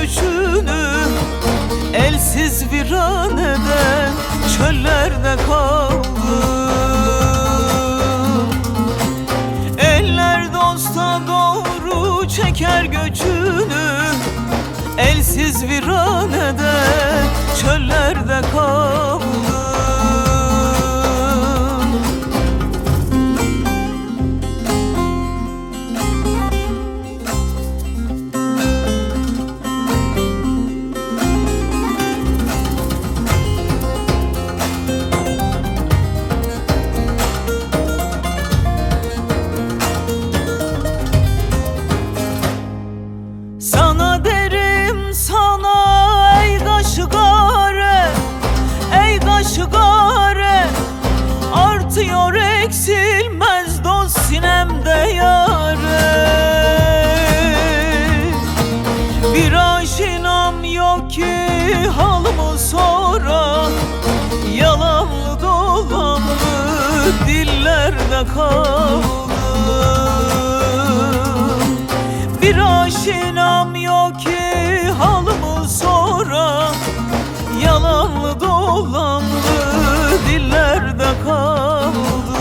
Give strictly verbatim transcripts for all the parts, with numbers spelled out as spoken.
göçünü elsiz viranede çöllerde kaldım. Eller dosta doğru çeker göçünü elsiz viranede çöllerde kaldım. Sana derim sana ey kaşıgare, ey kaşıgare, artıyor eksilmez dost sinemde yâre. Bir aşinam yok ki halımı soran, yalanlı dolanlı dillerde kaldım. Bir aşinam yok ki halımı soran, yalanlı dolanlı dillerde kaldım.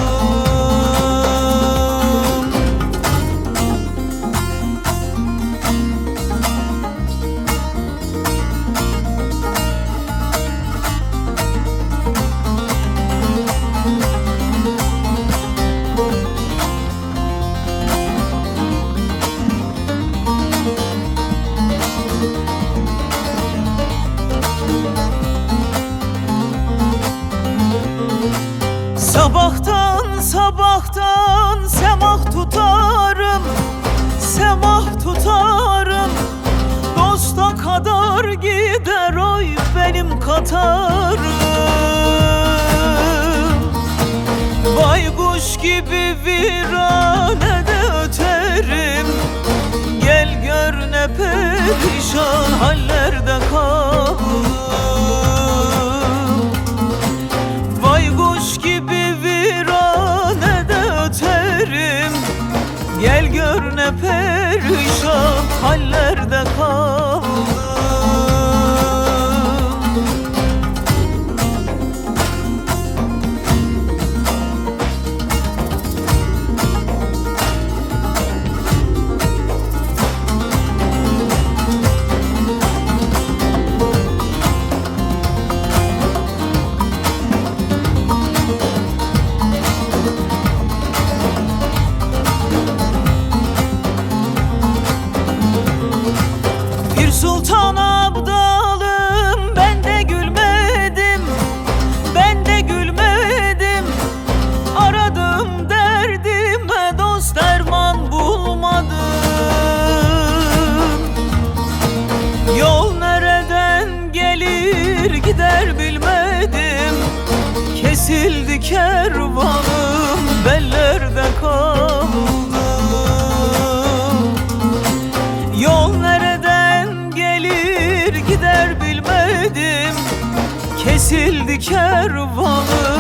Sabahtan sabahtan semah tutarım, semah tutarım. Dosta kadar gider oy benim katarım. Baykuş gibi viranede öterim, gel gör ne perişan hallerde kaldım. Baykuş gibi gel gör ne perişan hallerde kaldım. Sultan Abdalım ben de gülmedim, ben de gülmedim. Aradım derdime dost derman bulmadım. Yol nereden gelir gider bilmedim. Kesildi kervanım bellerde kaldım. Yol nereden gider bilmedim, kesildi kervanım